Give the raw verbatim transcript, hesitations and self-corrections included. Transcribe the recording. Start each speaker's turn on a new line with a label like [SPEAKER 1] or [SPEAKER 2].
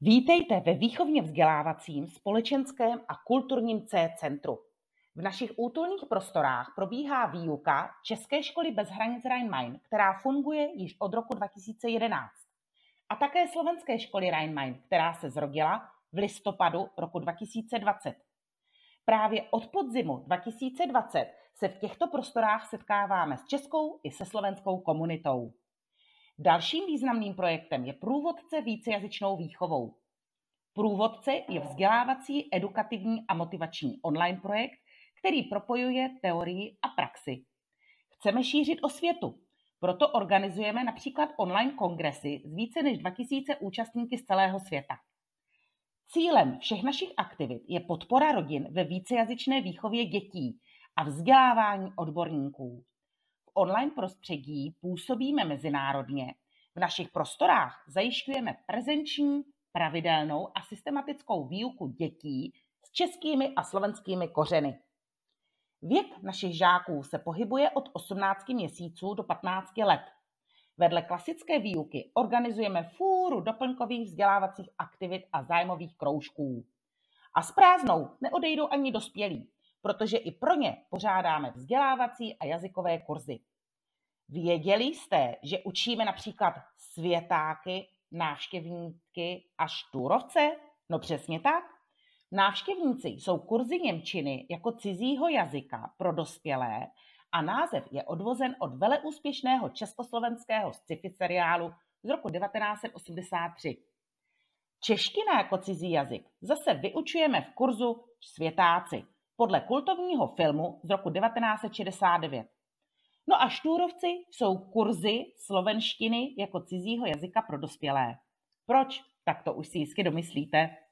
[SPEAKER 1] Vítejte ve výchovně vzdělávacím, společenském a kulturním C centru. V našich útulných prostorách probíhá výuka České školy bez hranic Rhein-Main, která funguje již od roku dva tisíce jedenáct. A také Slovenské školy Rhein-Main, která se zrodila v listopadu roku dva tisíce dvacet. Právě od podzimu dva tisíce dvacet se v těchto prostorách setkáváme s českou i se slovenskou komunitou. Dalším významným projektem je Průvodce vícejazyčnou výchovou. Průvodce je vzdělávací, edukativní a motivační online projekt, který propojuje teorii a praxi. Chceme šířit osvětu, proto organizujeme například online kongresy s více než dva tisíce účastníky z celého světa. Cílem všech našich aktivit je podpora rodin ve vícejazyčné výchově dětí a vzdělávání odborníků. V online prostředí působíme mezinárodně. V našich prostorách zajišťujeme prezenční, pravidelnou a systematickou výuku dětí s českými a slovenskými kořeny. Věk našich žáků se pohybuje od osmnácti měsíců do patnácti let. Vedle klasické výuky organizujeme fůru doplňkových vzdělávacích aktivit a zájmových kroužků. A s prázdnou neodejdou ani dospělí, protože i pro ně pořádáme vzdělávací a jazykové kurzy. Věděli jste, že učíme například světáky, návštěvníky a štůrovce? No přesně tak. Návštěvníci jsou kurzy němčiny jako cizího jazyka pro dospělé a název je odvozen od veleúspěšného československého sci-fi seriálu z roku devatenáct set osmdesát tři. Čeština jako cizí jazyk zase vyučujeme v kurzu Světáci podle kultovního filmu z roku devatenáct set šedesát devět. No a štůrovci jsou kurzy slovenštiny jako cizího jazyka pro dospělé. Proč? Tak to už si jistě domyslíte.